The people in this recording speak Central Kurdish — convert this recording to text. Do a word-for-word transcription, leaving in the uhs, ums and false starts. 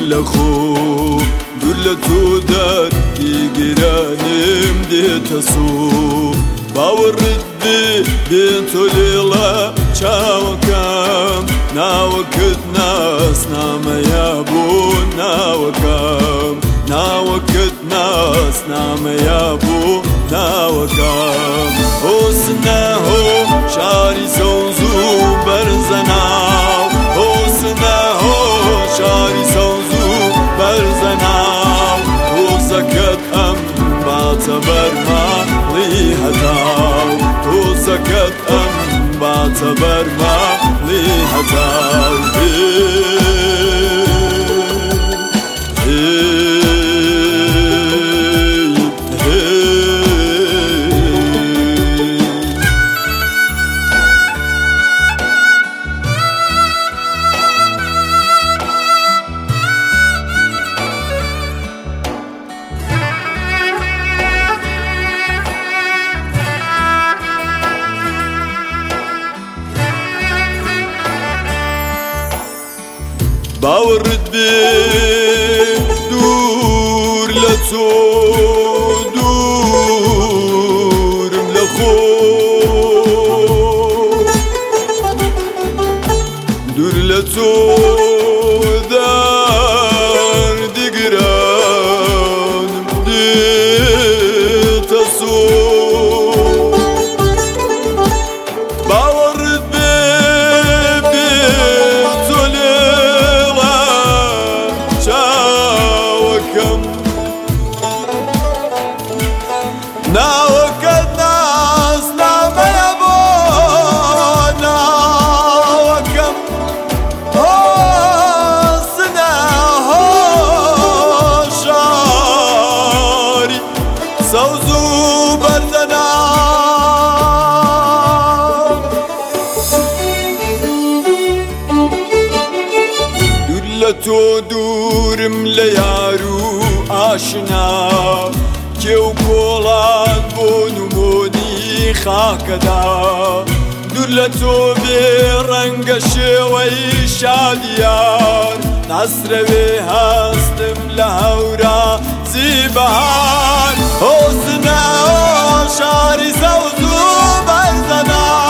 لخو دولتو دردی گرانم دیتسو باورد بی بیتو لیلا چاوکم ناوکت ناس ناميابو ناوكم ناوكت ناس ناميابو ناوكم حسنه شاري سوزو برزناو حسنه شاري سوزو برزناو وزكت ام بعتبر ما لي هتاو وزكت ام بعتبر ما لي هتاو باورد بي دور لتو دور ملخو دور لتو دار دقران ديتسو باورد بي ناوكت ناس ناميابو ناوكم حسنه شاري سوزو برزنا دولتو دورم ليارو آشنا كيو كولان بونموني خاكدا دولتو برنگ شوي شاديان نصر هستم لهورا زيبان حسنه شاري سوزو برزنا